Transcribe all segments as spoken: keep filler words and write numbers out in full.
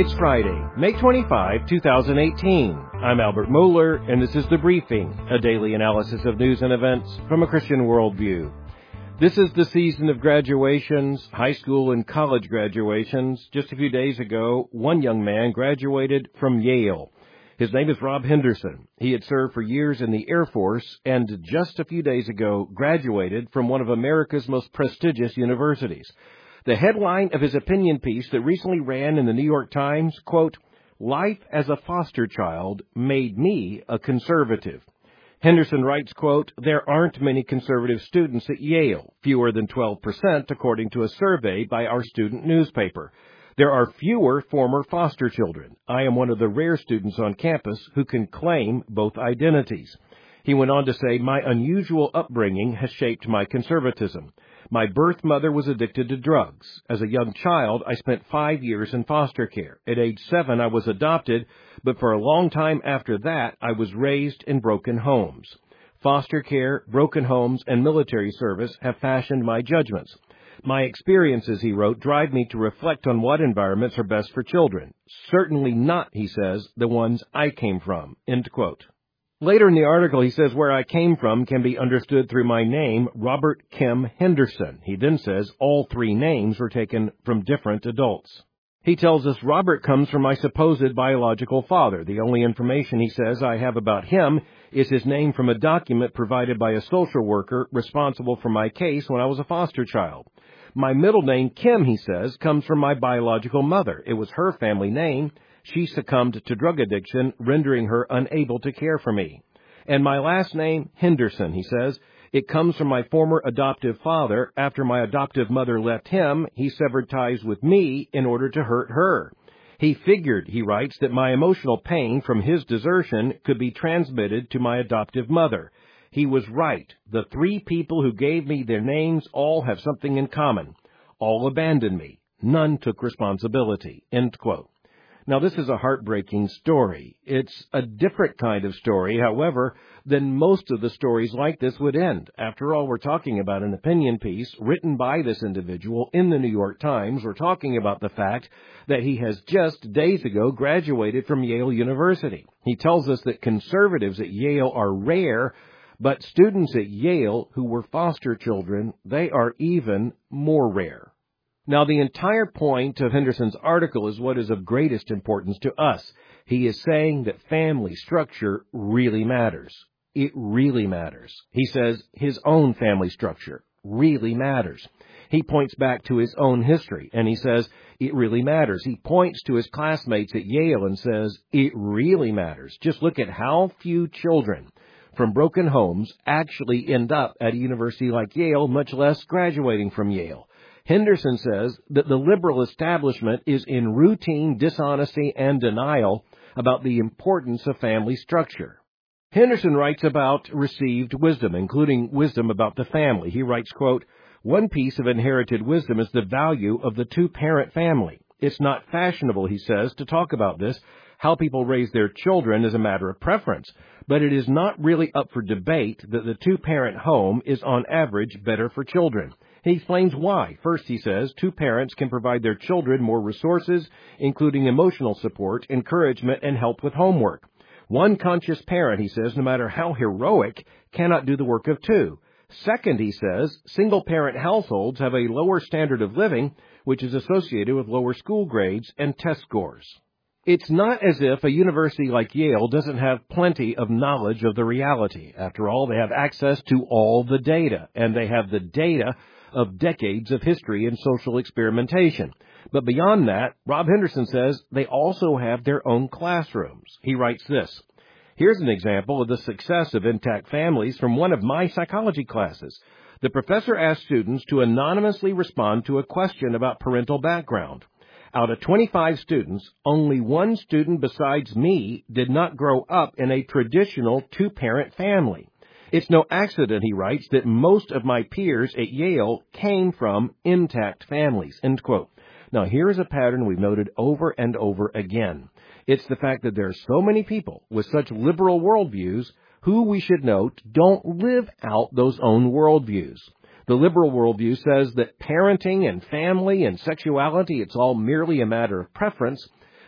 It's Friday, May twenty-fifth, two thousand eighteen. I'm Albert Mohler, and this is The Briefing, a daily analysis of news and events from a Christian worldview. This is the season of graduations, high school and college graduations. Just a few days ago, one young man graduated from Yale. His name is Rob Henderson. He had served for years in the Air Force and just a few days ago graduated from one of America's most prestigious universities. The headline of his opinion piece that recently ran in the New York Times, quote, "Life as a foster child made me a conservative." Henderson writes, quote, "There aren't many conservative students at Yale, fewer than twelve percent according to a survey by our student newspaper. There are fewer former foster children. I am one of the rare students on campus who can claim both identities." He went on to say, "My unusual upbringing has shaped my conservatism. My birth mother was addicted to drugs. As a young child, I spent five years in foster care. At age seven, I was adopted, but for a long time after that, I was raised in broken homes. Foster care, broken homes, and military service have fashioned my judgments. My experiences," he wrote, "drive me to reflect on what environments are best for children. Certainly not," he says, "the ones I came from," end quote. Later in the article, he says, "Where I came from can be understood through my name, Robert Kim Henderson." He then says all three names were taken from different adults. He tells us Robert comes from my supposed biological father. The only information, he says, I have about him is his name from a document provided by a social worker responsible for my case when I was a foster child. My middle name, Kim, he says, comes from my biological mother. It was her family name. She succumbed to drug addiction, rendering her unable to care for me. And my last name, Henderson, he says, it comes from my former adoptive father. After my adoptive mother left him, he severed ties with me in order to hurt her. He figured, he writes, that my emotional pain from his desertion could be transmitted to my adoptive mother. He was right. The three people who gave me their names all have something in common. All abandoned me. None took responsibility," end quote. Now, this is a heartbreaking story. It's a different kind of story, however, than most of the stories like this would end. After all, we're talking about an opinion piece written by this individual in the New York Times. We're talking about the fact that he has just days ago graduated from Yale University. He tells us that conservatives at Yale are rare, but students at Yale who were foster children, they are even more rare. Now, the entire point of Henderson's article is what is of greatest importance to us. He is saying that family structure really matters. It really matters. He says his own family structure really matters. He points back to his own history, and he says it really matters. He points to his classmates at Yale and says it really matters. Just look at how few children from broken homes actually end up at a university like Yale, much less graduating from Yale. Henderson says that the liberal establishment is in routine dishonesty and denial about the importance of family structure. Henderson writes about received wisdom, including wisdom about the family. He writes, quote, "One piece of inherited wisdom is the value of the two-parent family. It's not fashionable," he says, "to talk about this. How people raise their children is a matter of preference, but it is not really up for debate that the two-parent home is on average better for children." He explains why. First, he says, two parents can provide their children more resources, including emotional support, encouragement, and help with homework. One conscious parent, he says, no matter how heroic, cannot do the work of two. Second, he says, single-parent households have a lower standard of living, which is associated with lower school grades and test scores. It's not as if a university like Yale doesn't have plenty of knowledge of the reality. After all, they have access to all the data, and they have the data of decades of history and social experimentation. But beyond that, Rob Henderson says they also have their own classrooms. He writes this, "Here's an example of the success of intact families from one of my psychology classes. The professor asked students to anonymously respond to a question about parental background. Out of twenty-five students, only one student besides me did not grow up in a traditional two-parent family. It's no accident," he writes, "that most of my peers at Yale came from intact families," end quote. Now, here is a pattern we've noted over and over again. It's the fact that there are so many people with such liberal worldviews who, we should note, don't live out those own worldviews. The liberal worldview says that parenting and family and sexuality, it's all merely a matter of preference.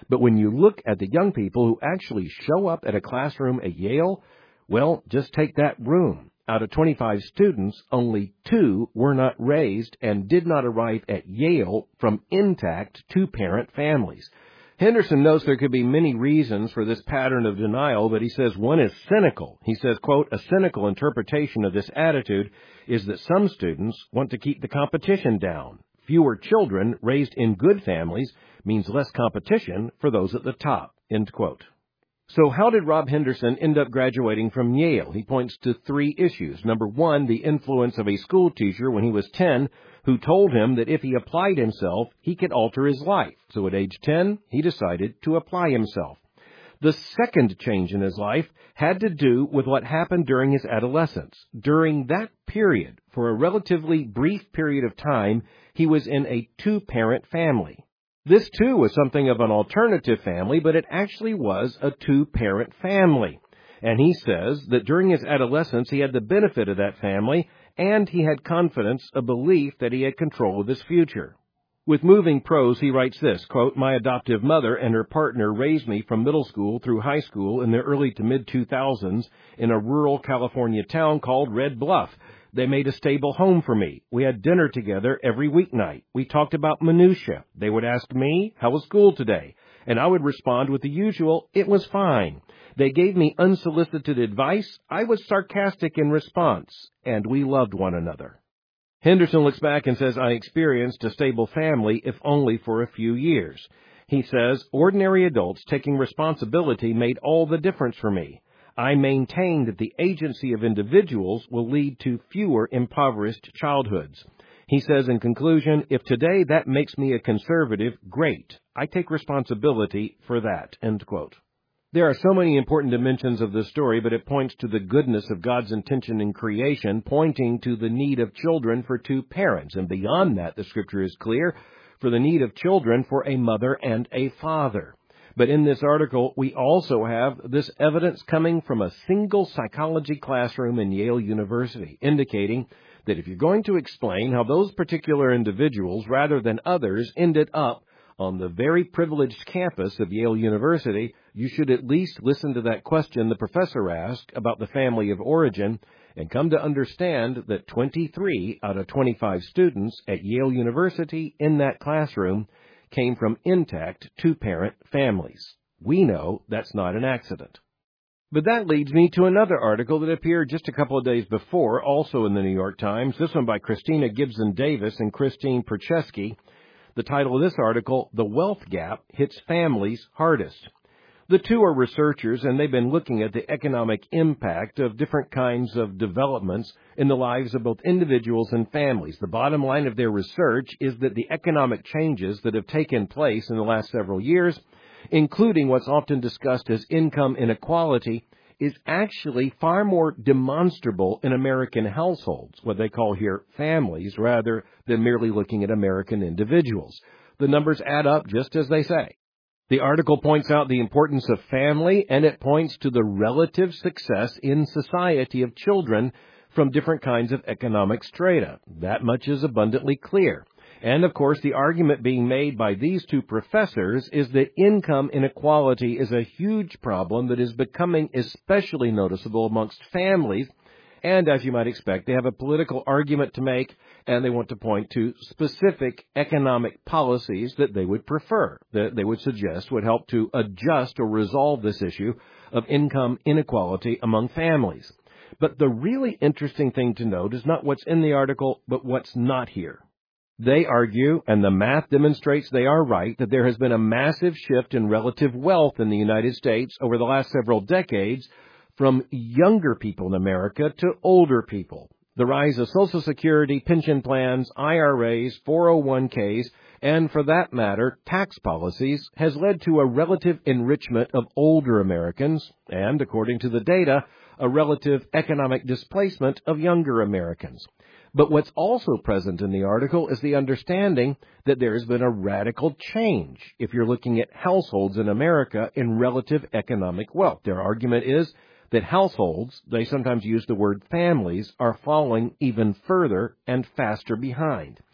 But when you look at the young people who actually show up at a classroom at Yale, well, just take that room. Out of twenty-five students, only two were not raised and did not arrive at Yale from intact two-parent families. Henderson notes there could be many reasons for this pattern of denial, but he says one is cynical. He says, quote, a cynical interpretation of this attitude is that some students want to keep the competition down. Fewer children raised in good families means less competition for those at the top, end quote. So how did Rob Henderson end up graduating from Yale? He points to three issues. Number one, the influence of a school teacher when he was ten who told him that if he applied himself, he could alter his life. So at age ten, he decided to apply himself. The second change in his life had to do with what happened during his adolescence. During that period, for a relatively brief period of time, he was in a two-parent family. This, too, was something of an alternative family, but it actually was a two-parent family. And he says that during his adolescence, he had the benefit of that family, and he had confidence, a belief that he had control of his future. With Moving Prose, he writes this, quote, my adoptive mother and her partner raised me from middle school through high school in the early to mid two thousands in a rural California town called Red Bluff. They made a stable home for me. We had dinner together every weeknight. We talked about minutia. They would ask me, how was school today? And I would respond with the usual, it was fine. They gave me unsolicited advice. I was sarcastic in response, and we loved one another. Henderson looks back and says, I experienced a stable family, if only for a few years. He says, ordinary adults taking responsibility made all the difference for me. I maintain that the agency of individuals will lead to fewer impoverished childhoods. He says in conclusion, if today that makes me a conservative, great. I take responsibility for that, end quote. There are so many important dimensions of this story, but it points to the goodness of God's intention in creation, pointing to the need of children for two parents. And beyond that, the Scripture is clear, for the need of children for a mother and a father. But in this article, we also have this evidence coming from a single psychology classroom in Yale University, indicating that if you're going to explain how those particular individuals, rather than others, ended up on the very privileged campus of Yale University, you should at least listen to that question the professor asked about the family of origin and come to understand that twenty-three out of twenty-five students at Yale University in that classroom came from intact two-parent families. We know that's not an accident. But that leads me to another article that appeared just a couple of days before, also in the New York Times, this one by Christina Gibson Davis and Christine Percheski. The title of this article, The Wealth Gap Hits Families Hardest. The two are researchers, and they've been looking at the economic impact of different kinds of developments in the lives of both individuals and families. The bottom line of their research is that the economic changes that have taken place in the last several years, including what's often discussed as income inequality, is actually far more demonstrable in American households, what they call here families, rather than merely looking at American individuals. The numbers add up just as they say. The article points out the importance of family, and it points to the relative success in society of children from different kinds of economic strata. That much is abundantly clear. And, of course, the argument being made by these two professors is that income inequality is a huge problem that is becoming especially noticeable amongst families. And, as you might expect, they have a political argument to make, and they want to point to specific economic policies that they would prefer, that they would suggest would help to adjust or resolve this issue of income inequality among families. But the really interesting thing to note is not what's in the article, but what's not here. They argue, and the math demonstrates they are right, that there has been a massive shift in relative wealth in the United States over the last several decades from younger people in America to older people. The rise of Social Security, pension plans, I R As, four oh one k's, and for that matter, tax policies, has led to a relative enrichment of older Americans and, according to the data, a relative economic displacement of younger Americans. But what's also present in the article is the understanding that there has been a radical change if you're looking at households in America in relative economic wealth. Their argument is that households, they sometimes use the word families, are falling even further and faster behind.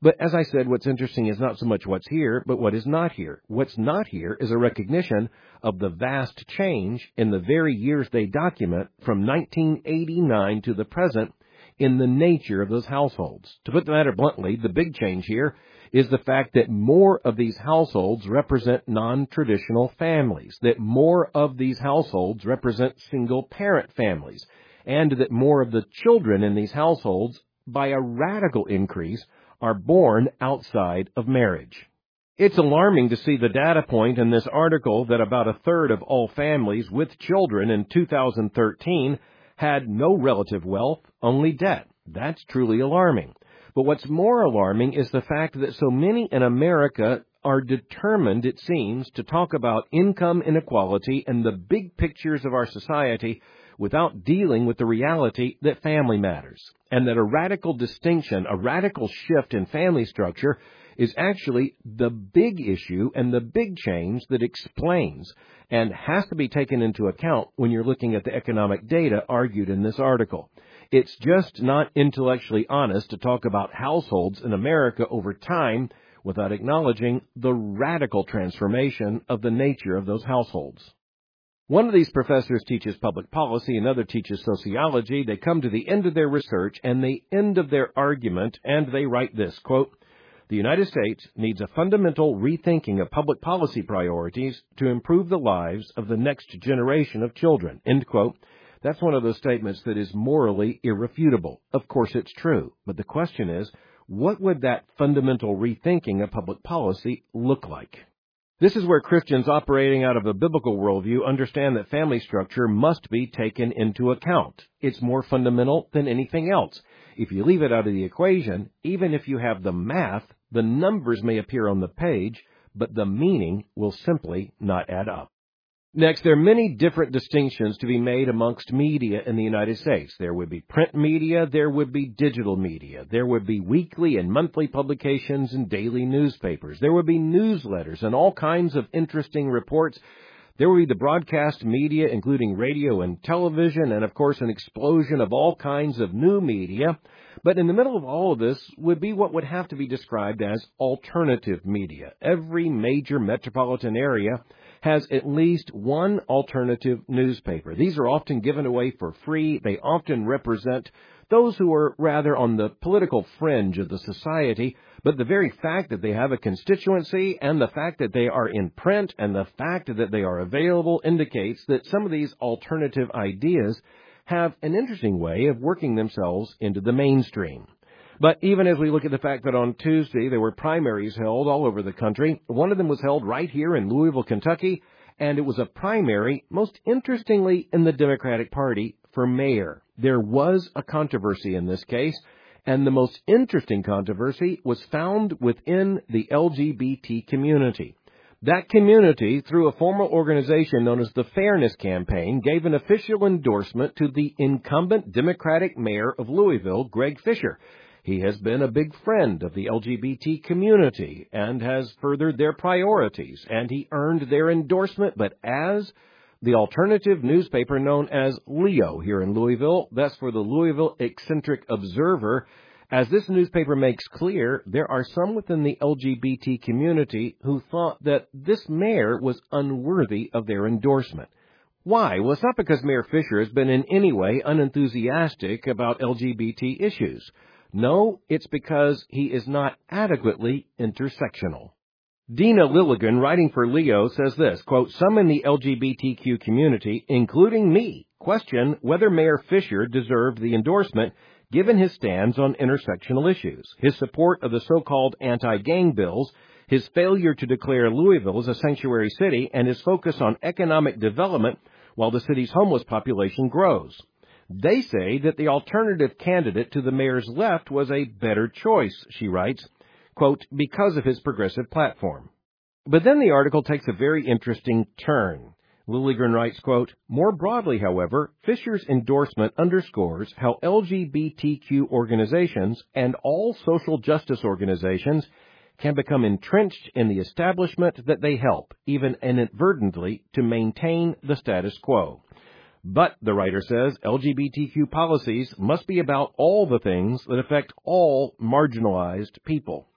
But as I said, what's interesting is not so much what's here, but what is not here. What's not here is a recognition of the vast change in the very years they document from nineteen eighty-nine to the present in the nature of those households. To put the matter bluntly, the big change here is the fact that more of these households represent non-traditional families, that more of these households represent single-parent families, and that more of the children in these households, by a radical increase, are born outside of marriage. It's alarming to see the data point in this article that about a third of all families with children in two thousand thirteen had no relative wealth, only debt. That's truly alarming. But what's more alarming is the fact that so many in America are determined, it seems, to talk about income inequality and the big pictures of our society without dealing with the reality that family matters, and that a radical distinction, a radical shift in family structure is actually the big issue and the big change that explains and has to be taken into account when you're looking at the economic data argued in this article. It's just not intellectually honest to talk about households in America over time without acknowledging the radical transformation of the nature of those households. One of these professors teaches public policy, another teaches sociology. They come to the end of their research and the end of their argument, and they write this, quote, "The United States needs a fundamental rethinking of public policy priorities to improve the lives of the next generation of children," end quote. That's one of those statements that is morally irrefutable. Of course it's true, but the question is, what would that fundamental rethinking of public policy look like? This is where Christians operating out of a biblical worldview understand that family structure must be taken into account. It's more fundamental than anything else. If you leave it out of the equation, even if you have the math, the numbers may appear on the page, but the meaning will simply not add up. Next, there are many different distinctions to be made amongst media in the United States. There would be print media, there would be digital media, there would be weekly and monthly publications and daily newspapers, there would be newsletters and all kinds of interesting reports. There would be the broadcast media, including radio and television, and of course an explosion of all kinds of new media. But in the middle of all of this would be what would have to be described as alternative media. Every major metropolitan area has at least one alternative newspaper. These are often given away for free. They often represent those who are rather on the political fringe of the society, but the very fact that they have a constituency and the fact that they are in print and the fact that they are available indicates that some of these alternative ideas have an interesting way of working themselves into the mainstream. But even as we look at the fact that on Tuesday there were primaries held all over the country, one of them was held right here in Louisville, Kentucky, and it was a primary, most interestingly, in the Democratic Party for mayor. There was a controversy in this case, and the most interesting controversy was found within the L G B T community. That community, through a formal organization known as the Fairness Campaign, gave an official endorsement to the incumbent Democratic mayor of Louisville, Greg Fisher. He has been a big friend of the L G B T community and has furthered their priorities, and he earned their endorsement. But as the alternative newspaper known as Leo here in Louisville, that's for the Louisville Eccentric Observer, as this newspaper makes clear, there are some within the L G B T community who thought that this mayor was unworthy of their endorsement. Why? Well, it's not because Mayor Fisher has been in any way unenthusiastic about L G B T issues. No, it's because he is not adequately intersectional. Dina Lilligan, writing for Leo, says this, quote, "Some in the L G B T Q community, including me, question whether Mayor Fisher deserved the endorsement given his stands on intersectional issues, his support of the so-called anti-gang bills, his failure to declare Louisville as a sanctuary city, and his focus on economic development while the city's homeless population grows. They say that the alternative candidate to the mayor's left was a better choice," she writes, quote, "because of his progressive platform." But then the article takes a very interesting turn. Lilligren writes, quote, "More broadly, however, Fisher's endorsement underscores how L G B T Q organizations and all social justice organizations can become entrenched in the establishment that they help, even inadvertently, to maintain the status quo. But, the writer says, L G B T Q policies must be about all the things that affect all marginalized people.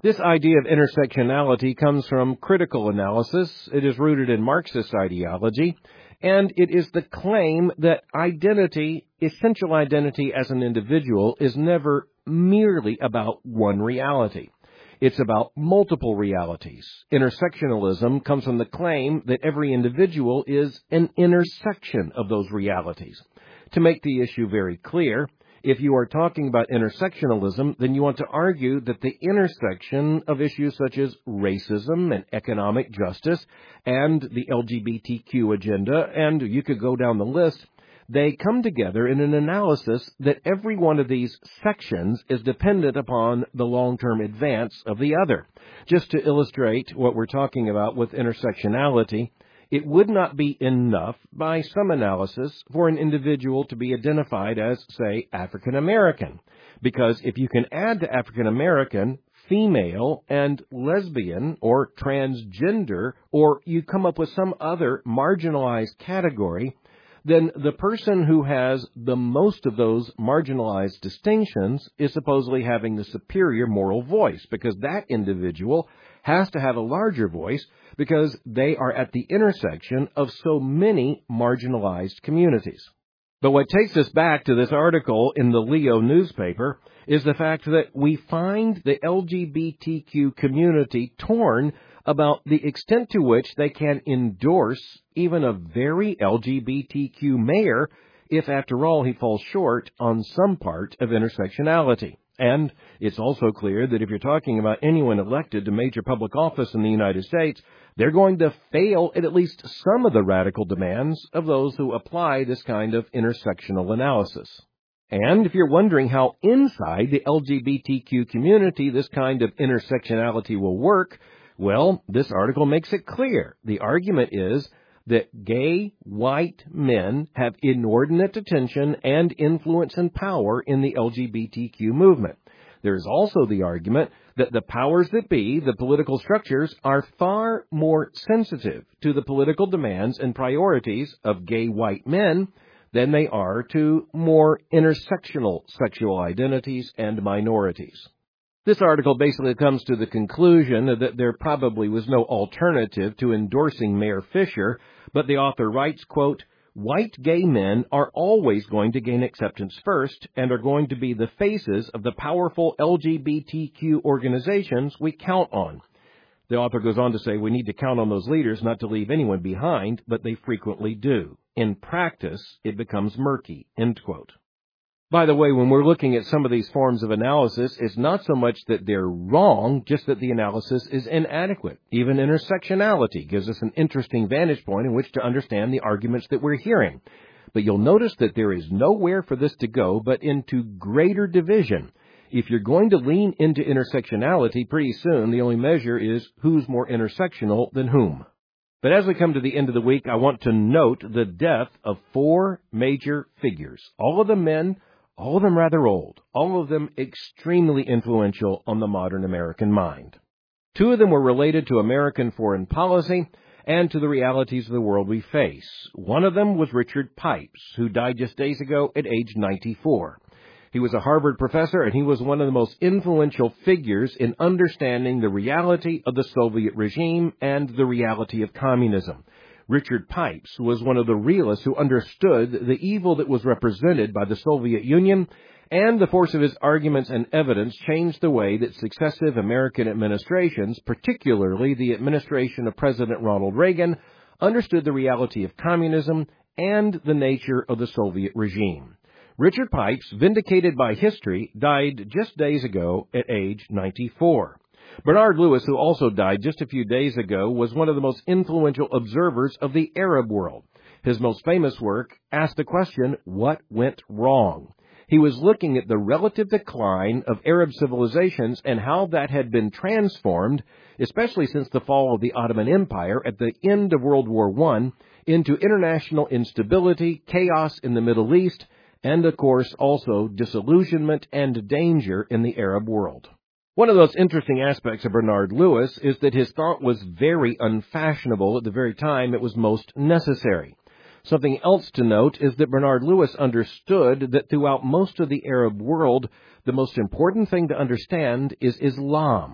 This idea of intersectionality comes from critical analysis. It is rooted in Marxist ideology, and it is the claim that identity, essential identity as an individual, is never merely about one reality. It's about multiple realities. Intersectionalism comes from the claim that every individual is an intersection of those realities. To make the issue very clear, if you are talking about intersectionalism, then you want to argue that the intersection of issues such as racism and economic justice and the L G B T Q agenda, and you could go down the list, they come together in an analysis that every one of these sections is dependent upon the long-term advance of the other. Just to illustrate what we're talking about with intersectionality, it would not be enough, by some analysis, for an individual to be identified as, say, African American. Because if you can add to African American, female, and lesbian, or transgender, or you come up with some other marginalized category, then the person who has the most of those marginalized distinctions is supposedly having the superior moral voice, because that individual has to have a larger voice because they are at the intersection of so many marginalized communities. But what takes us back to this article in the Leo newspaper is the fact that we find the L G B T Q community torn about the extent to which they can endorse even a very L G B T Q mayor if, after all, he falls short on some part of intersectionality. And it's also clear that if you're talking about anyone elected to major public office in the United States, they're going to fail at at least some of the radical demands of those who apply this kind of intersectional analysis. And if you're wondering how inside the L G B T Q community this kind of intersectionality will work, well, this article makes it clear. The argument is that gay white men have inordinate attention and influence and power in the L G B T Q movement. There is also the argument that the powers that be, the political structures, are far more sensitive to the political demands and priorities of gay white men than they are to more intersectional sexual identities and minorities. This article basically comes to the conclusion that there probably was no alternative to endorsing Mayor Fisher, but the author writes, quote, "White gay men are always going to gain acceptance first and are going to be the faces of the powerful L G B T Q organizations we count on." The author goes on to say we need to count on those leaders not to leave anyone behind, but they frequently do. In practice, it becomes murky, end quote. By the way, when we're looking at some of these forms of analysis, it's not so much that they're wrong, just that the analysis is inadequate. Even intersectionality gives us an interesting vantage point in which to understand the arguments that we're hearing. But you'll notice that there is nowhere for this to go but into greater division. If you're going to lean into intersectionality, pretty soon the only measure is who's more intersectional than whom. But as we come to the end of the week, I want to note the death of four major figures, all of them men, all of them rather old, all of them extremely influential on the modern American mind. Two of them were related to American foreign policy and to the realities of the world we face. One of them was Richard Pipes, who died just days ago at age ninety-four. He was a Harvard professor, and he was one of the most influential figures in understanding the reality of the Soviet regime and the reality of communism. Richard Pipes was one of the realists who understood the evil that was represented by the Soviet Union, and the force of his arguments and evidence changed the way that successive American administrations, particularly the administration of President Ronald Reagan, understood the reality of communism and the nature of the Soviet regime. Richard Pipes, vindicated by history, died just days ago at age ninety-four. Bernard Lewis, who also died just a few days ago, was one of the most influential observers of the Arab world. His most famous work asked the question, what went wrong? He was looking at the relative decline of Arab civilizations and how that had been transformed, especially since the fall of the Ottoman Empire at the end of World War One, into international instability, chaos in the Middle East, and, of course, also disillusionment and danger in the Arab world. One of those interesting aspects of Bernard Lewis is that his thought was very unfashionable at the very time it was most necessary. Something else to note is that Bernard Lewis understood that throughout most of the Arab world, the most important thing to understand is Islam.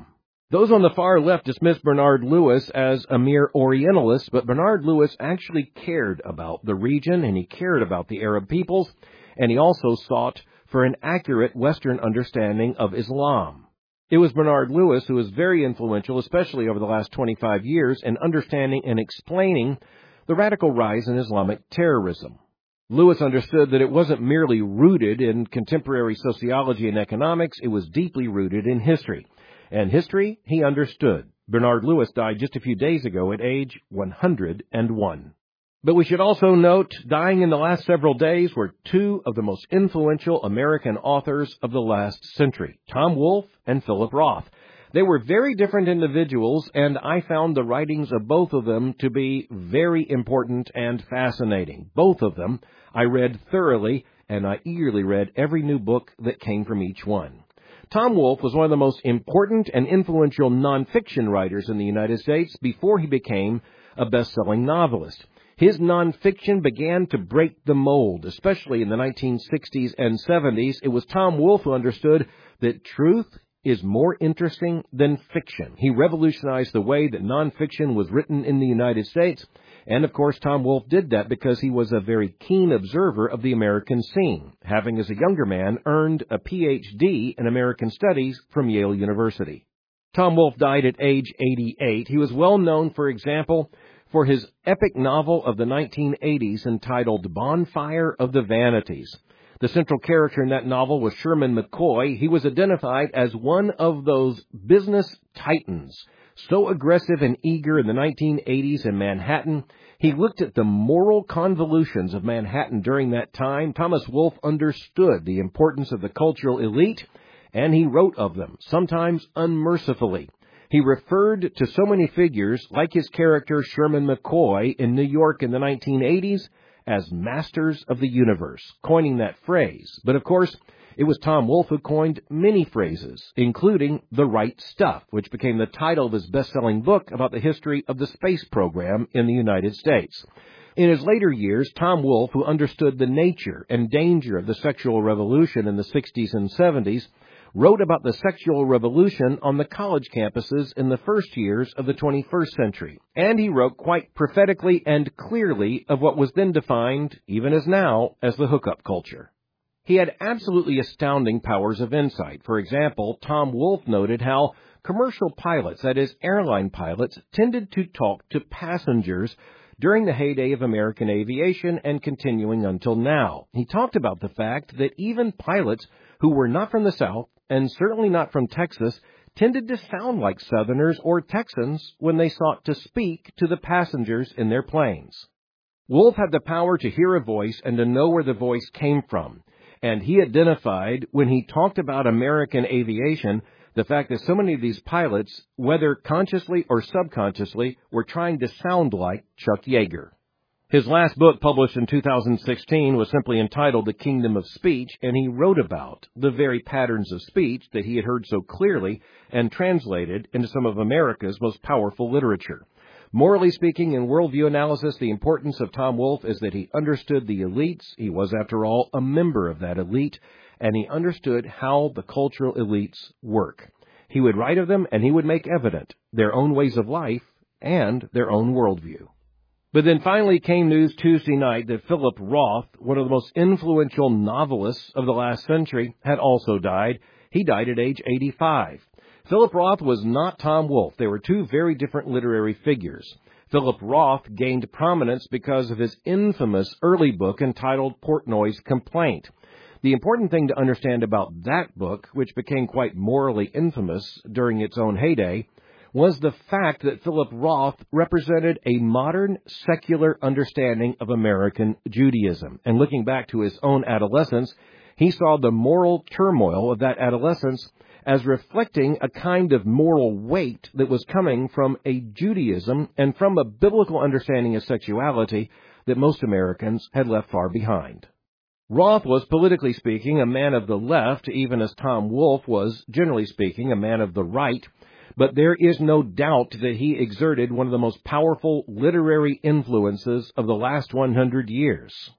Those on the far left dismiss Bernard Lewis as a mere Orientalist, but Bernard Lewis actually cared about the region, and he cared about the Arab peoples, and he also sought for an accurate Western understanding of Islam. It was Bernard Lewis who was very influential, especially over the last twenty-five years, in understanding and explaining the radical rise in Islamic terrorism. Lewis understood that it wasn't merely rooted in contemporary sociology and economics, it was deeply rooted in history. And history, he understood. Bernard Lewis died just a few days ago at age one hundred and one. But we should also note, dying in the last several days were two of the most influential American authors of the last century, Tom Wolfe and Philip Roth. They were very different individuals, and I found the writings of both of them to be very important and fascinating. Both of them I read thoroughly, and I eagerly read every new book that came from each one. Tom Wolfe was one of the most important and influential nonfiction writers in the United States before he became a best-selling novelist. His nonfiction began to break the mold, especially in the nineteen sixties and seventies. It was Tom Wolfe who understood that truth is more interesting than fiction. He revolutionized the way that nonfiction was written in the United States. And, of course, Tom Wolfe did that because he was a very keen observer of the American scene, having, as a younger man, earned a P H D in American Studies from Yale University. Tom Wolfe died at age eighty-eight. He was well known, for example, for his epic novel of the nineteen eighties entitled Bonfire of the Vanities. The central character in that novel was Sherman McCoy. He was identified as one of those business titans, so aggressive and eager in the nineteen eighties in Manhattan. He looked at the moral convolutions of Manhattan during that time. Thomas Wolfe understood the importance of the cultural elite, and he wrote of them, sometimes unmercifully. He referred to so many figures, like his character Sherman McCoy in New York in the nineteen eighties, as masters of the universe, coining that phrase. But of course, it was Tom Wolfe who coined many phrases, including The Right Stuff, which became the title of his best-selling book about the history of the space program in the United States. In his later years, Tom Wolfe, who understood the nature and danger of the sexual revolution in the sixties and seventies, wrote about the sexual revolution on the college campuses in the first years of the twenty-first century. And he wrote quite prophetically and clearly of what was then defined, even as now, as the hookup culture. He had absolutely astounding powers of insight. For example, Tom Wolfe noted how commercial pilots, that is, airline pilots, tended to talk to passengers during the heyday of American aviation and continuing until now. He talked about the fact that even pilots who were not from the South, and certainly not from Texas, tended to sound like Southerners or Texans when they sought to speak to the passengers in their planes. Wolfe had the power to hear a voice and to know where the voice came from. And he identified, when he talked about American aviation, the fact that so many of these pilots, whether consciously or subconsciously, were trying to sound like Chuck Yeager. His last book, published in two thousand sixteen, was simply entitled The Kingdom of Speech, and he wrote about the very patterns of speech that he had heard so clearly and translated into some of America's most powerful literature. Morally speaking, in worldview analysis, the importance of Tom Wolfe is that he understood the elites. He was, after all, a member of that elite, and he understood how the cultural elites work. He would write of them, and he would make evident their own ways of life and their own worldview. But then finally came news Tuesday night that Philip Roth, one of the most influential novelists of the last century, had also died. He died at age eighty-five. Philip Roth was not Tom Wolfe. They were two very different literary figures. Philip Roth gained prominence because of his infamous early book entitled Portnoy's Complaint. The important thing to understand about that book, which became quite morally infamous during its own heyday, was the fact that Philip Roth represented a modern secular understanding of American Judaism. And looking back to his own adolescence, he saw the moral turmoil of that adolescence as reflecting a kind of moral weight that was coming from a Judaism and from a biblical understanding of sexuality that most Americans had left far behind. Roth was, politically speaking, a man of the left, even as Tom Wolfe was, generally speaking, a man of the right. But there is no doubt that he exerted one of the most powerful literary influences of the last one hundred years.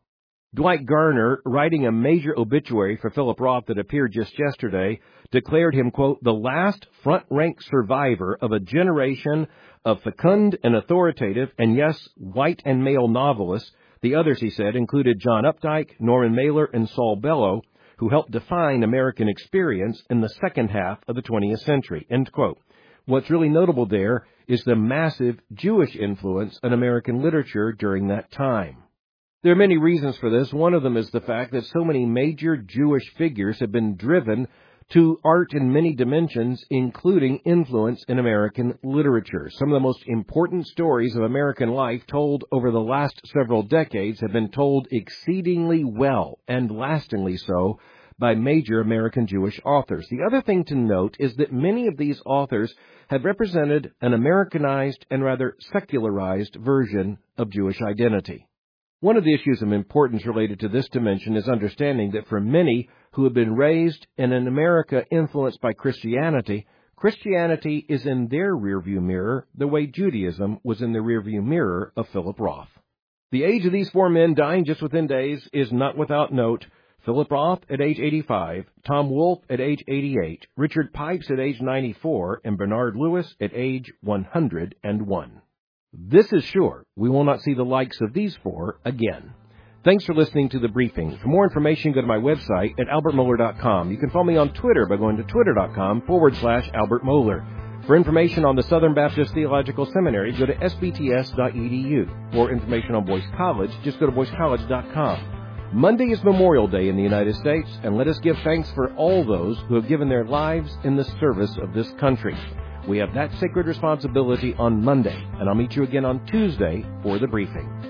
Dwight Garner, writing a major obituary for Philip Roth that appeared just yesterday, declared him, quote, the last front-rank survivor of a generation of fecund and authoritative, and yes, white and male novelists. The others, he said, included John Updike, Norman Mailer, and Saul Bellow, who helped define American experience in the second half of the twentieth century, end quote. What's really notable there is the massive Jewish influence on American literature during that time. There are many reasons for this. One of them is the fact that so many major Jewish figures have been driven to art in many dimensions, including influence in American literature. Some of the most important stories of American life told over the last several decades have been told exceedingly well, and lastingly so, by major American Jewish authors. The other thing to note is that many of these authors have represented an Americanized and rather secularized version of Jewish identity. One of the issues of importance related to this dimension is understanding that for many who have been raised in an America influenced by Christianity, Christianity is in their rearview mirror the way Judaism was in the rearview mirror of Philip Roth. The age of these four men dying just within days is not without note. Philip Roth at age eighty-five, Tom Wolfe at age eighty-eight, Richard Pipes at age ninety-four, and Bernard Lewis at age one hundred one. This is sure, we will not see the likes of these four again. Thanks for listening to The Briefing. For more information, go to my website at albert mohler dot com. You can follow me on Twitter by going to twitter.com forward slash Albert Mohler. For information on the Southern Baptist Theological Seminary, go to s b t s dot e d u. For information on Boyce College, just go to boyce college dot com. Monday is Memorial Day in the United States, and let us give thanks for all those who have given their lives in the service of this country. We have that sacred responsibility on Monday, and I'll meet you again on Tuesday for The Briefing.